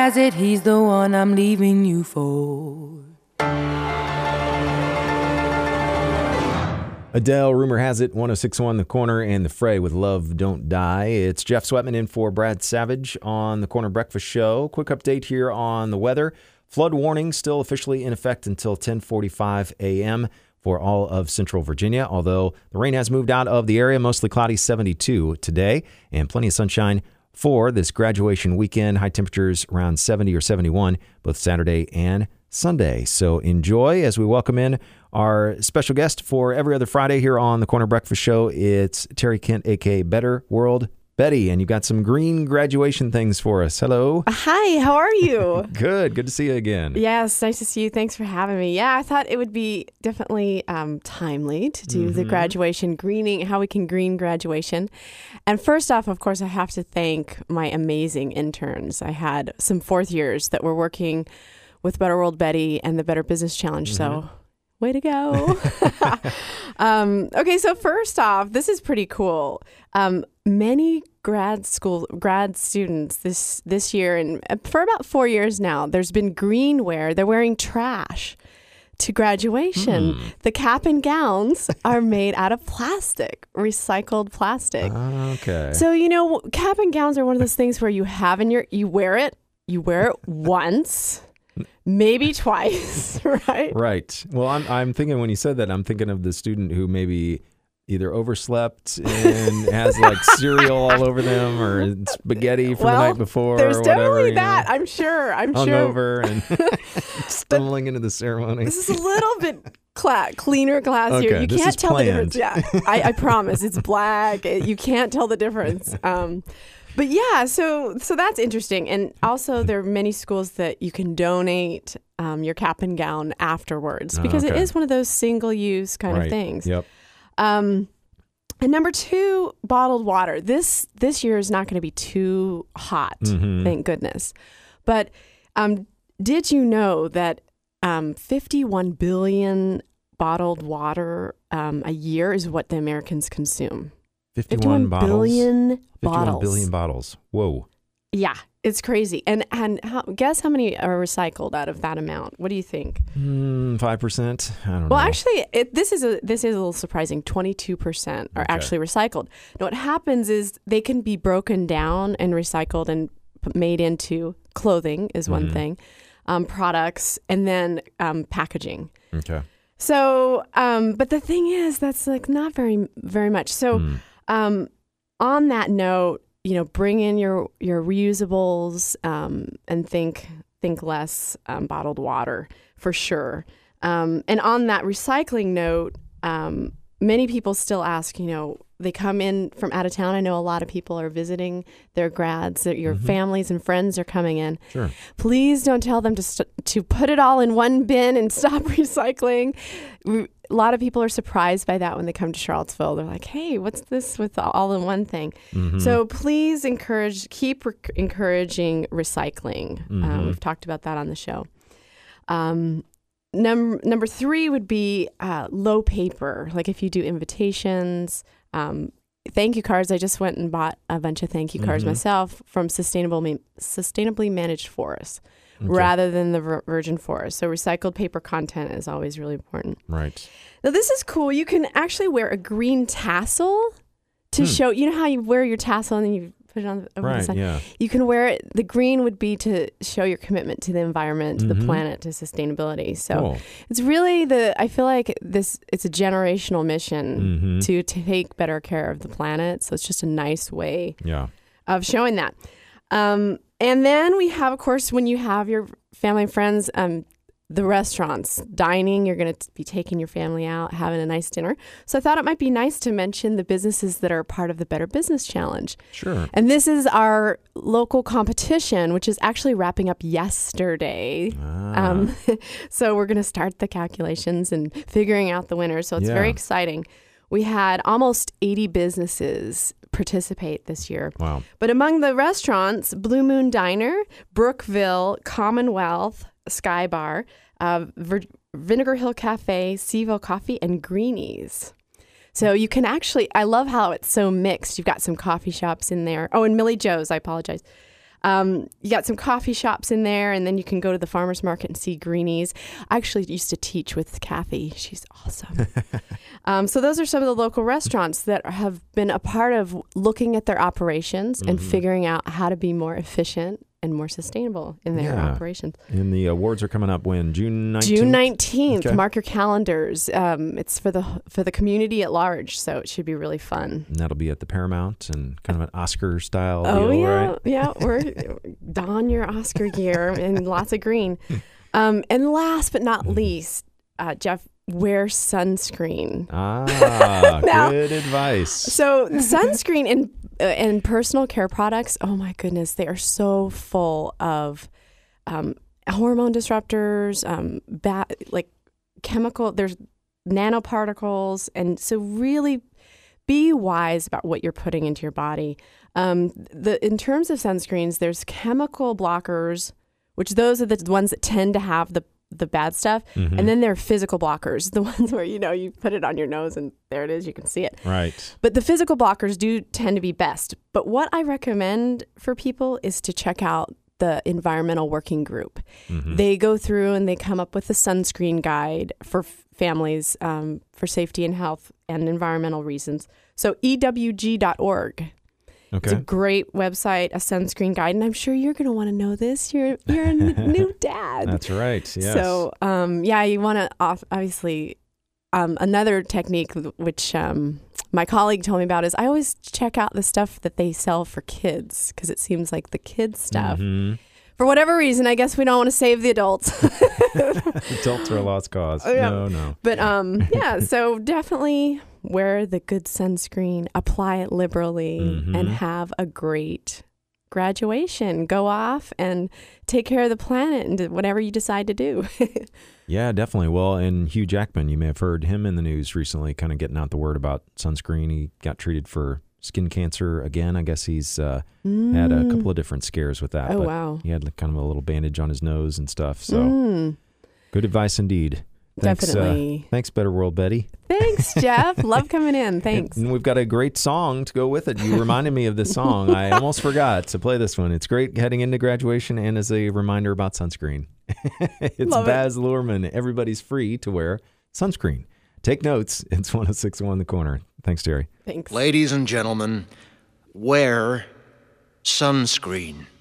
has it he's the one I'm leaving you for. Adele, rumor has it, 106.1 The Corner and The Fray with Love Don't Die. It's Jeff Sweatman in for Brad Savage on The Corner Breakfast Show. Quick update here on the weather. Flood warning still officially in effect until 10:45 a.m. for all of Central Virginia, although the rain has moved out of the area. Mostly cloudy, 72 today, and plenty of sunshine for this graduation weekend. High temperatures around 70 or 71 both Saturday and Sunday. So enjoy as we welcome in our special guest for every other Friday here on the Corner Breakfast Show. It's Terry Kent, a.k.a. Better World Betty, and you've got some green graduation things for us. Hello. Hi, how are you? Good to see you again. Yes, nice to see you. Thanks for having me. Yeah, I thought it would be definitely timely to do the graduation greening, how we can green graduation. And first off, of course, I have to thank my amazing interns. I had some fourth years that were working with Better World Betty and the Better Business Challenge. So way to go. Okay, so first off, this is pretty cool. Many grad students this year, and for about 4 years now, there's been greenware. They're wearing trash to graduation. The cap and gowns are made out of plastic, recycled plastic. Okay. So, cap and gowns are one of those things where you wear it once, maybe twice, right? Right. Well, I'm thinking when you said that, I'm thinking of the student who maybe either overslept and has like cereal all over them or spaghetti from the night before there's or whatever. Definitely that. I'm sure. Hungover and stumbling into the ceremony. This is a little bit cleaner class here. You can't tell planned. the difference. Yeah, I promise. It's black. You can't tell the difference. But yeah, so that's interesting. And also there are many schools that you can donate your cap and gown afterwards because it is one of those single-use kind of things. Yep. And number 2, bottled water. This year is not going to be too hot, thank goodness. But did you know that 51 billion bottled water a year is what the Americans consume? 51 bottles? Billion 51 bottles. billion bottles. Whoa. Yeah, it's crazy. And guess how many are recycled out of that amount? What do you think? 5%? I don't know. Well, actually, this is a little surprising. 22% are actually recycled. Now, what happens is they can be broken down and recycled and made into clothing is one thing, products, and then packaging. Okay. So, but the thing is, that's like not very, very much. So, on that note, bring in your reusables and think less bottled water for sure. And on that recycling note, many people still ask, they come in from out of town. I know a lot of people are visiting their grads, that your families and friends are coming in. Sure. Please don't tell them to put it all in one bin and stop recycling. A lot of people are surprised by that when they come to Charlottesville. They're like, hey, what's this with all in one thing? So please keep encouraging recycling. We've talked about that on the show. Number 3 would be low paper. Like if you do invitations, thank you cards. I just went and bought a bunch of thank you cards myself from sustainably managed forests rather than the virgin forest. So recycled paper content is always really important. Right. Now this is cool. You can actually wear a green tassel to show, how you wear your tassel and then you put it on over the side. Yeah. You can wear it. The green would be to show your commitment to the environment, to the planet, to sustainability. So it's really I feel like it's a generational mission to take better care of the planet. So it's just a nice way of showing that. And then we have, of course, when you have your family and friends, the restaurants, dining, you're going to be taking your family out, having a nice dinner. So I thought it might be nice to mention the businesses that are part of the Better Business Challenge. Sure. And this is our local competition, which is actually wrapping up yesterday. So we're going to start the calculations and figuring out the winners. So it's very exciting. We had almost 80 businesses participate this year. Wow. But among the restaurants, Blue Moon Diner, Brookville, Commonwealth, Sky Bar, Vinegar Hill Cafe, Seaville Coffee, and Greenies. So you can actually, I love how it's so mixed. You've got some coffee shops in there. Oh, and Millie Joe's, I apologize. You got some coffee shops in there, and then you can go to the farmer's market and see greenies. I actually used to teach with Kathy. She's awesome. So those are some of the local restaurants that have been a part of looking at their operations and figuring out how to be more efficient and more sustainable in their operations. And the awards are coming up when? June 19th? June 19th. Okay. Mark your calendars. It's for the community at large, so it should be really fun. And that'll be at the Paramount and kind of an Oscar-style Oh, deal, yeah. right? Yeah, we're don your Oscar gear and lots of green. And last but not least, Jeff, wear sunscreen. Now, good advice. So sunscreen and personal care products, oh my goodness, they are so full of hormone disruptors, like chemical, there's nanoparticles. And so really be wise about what you're putting into your body. In terms of sunscreens, there's chemical blockers, which those are the ones that tend to have the bad stuff. And then there are physical blockers, the ones where, you put it on your nose and there it is, you can see it. Right. But the physical blockers do tend to be best. But what I recommend for people is to check out the Environmental Working Group. They go through and they come up with a sunscreen guide for families for safety and health and environmental reasons. So EWG.org. Okay. It's a great website, a sunscreen guide, and I'm sure you're going to want to know this. You're a new dad. That's right. Yes. So, you want to obviously another technique which my colleague told me about is I always check out the stuff that they sell for kids because it seems like the kids stuff. For whatever reason, I guess we don't want to save the adults. Adults are a lost cause. Yeah. No. But so definitely wear the good sunscreen, apply it liberally, and have a great graduation. Go off and take care of the planet and do whatever you decide to do. Yeah, definitely. Well, and Hugh Jackman, you may have heard him in the news recently, kind of getting out the word about sunscreen. He got treated for skin cancer again. I guess he's had a couple of different scares with that. Oh, but wow. He had kind of a little bandage on his nose and stuff. So good advice indeed. Thanks, Definitely. Thanks, Better World Betty. Thanks, Jeff. Love coming in. Thanks. And we've got a great song to go with it. You reminded me of this song. I almost forgot to play this one. It's great heading into graduation and as a reminder about sunscreen. It's Love Baz Luhrmann. Everybody's free to wear sunscreen. Take notes. It's 106.1 The Corner. Thanks, Terry. Thanks. Ladies and gentlemen, wear sunscreen.